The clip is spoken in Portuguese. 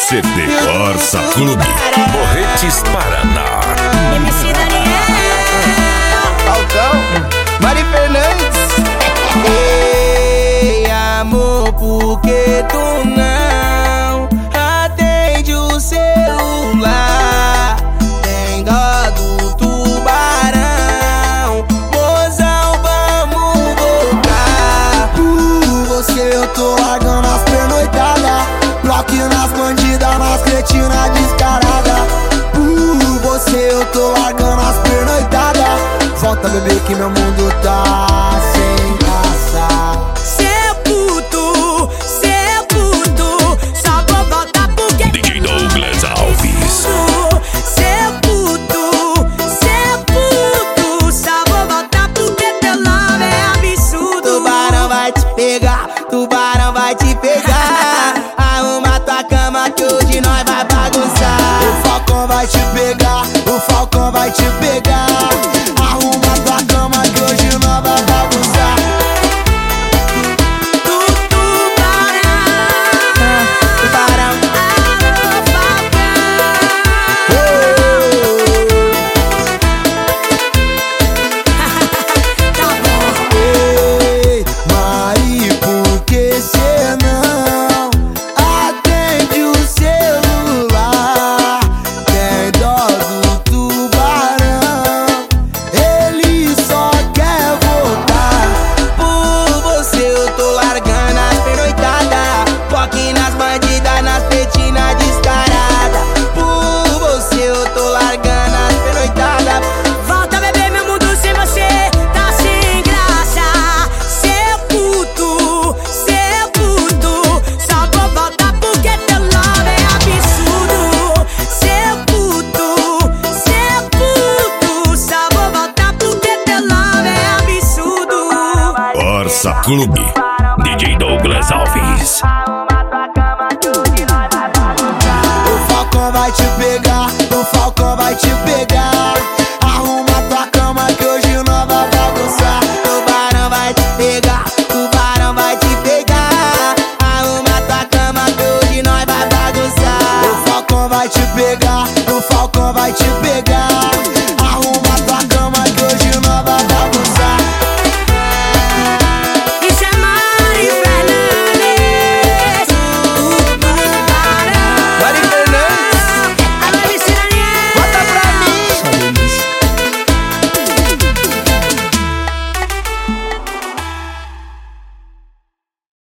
CD Corsa Clube, Morretes, Paraná. MC Daniel, Falcão, Mari Fernandes. Ei, amor, por que tu não atende o celular? Tem dó do tubarão, mozão, vamos voltar. Por você eu tô largando as pernoitadas, bloque nas bandidas, nas cretinas descarada. Por você eu tô largando as pernoitadas. Volta, bebê, que meu mundo tá sem graça. cê é puto, só vou voltar porque DJ Douglas Alves. Cê é puto, só vou voltar porque teu love é absurdo. Tubarão vai te pegar, tubarão vai te pegar. Arruma tua cama que hoje nós vai bagunçar. O Falcão vai te pegar, o Falcão vai te pegar. Arruma tua cama que hoje nós vai bagunçar. Tubarão, Ei, Mari, por que cê não atende o celular? Tem dó do tubarão, ele só quer voltar. por você eu tô largando as pernoitadas, foque nas bandidas, nas petinas descaradas. Por você eu tô largando as pernoitadas. volta, bebê, meu mundo sem você tá sem graça. Cê é puto, só vou voltar porque teu love é absurdo. Cê é puto, só vou voltar porque teu love é absurdo. Corsa Clube, DJ Douglas Alves.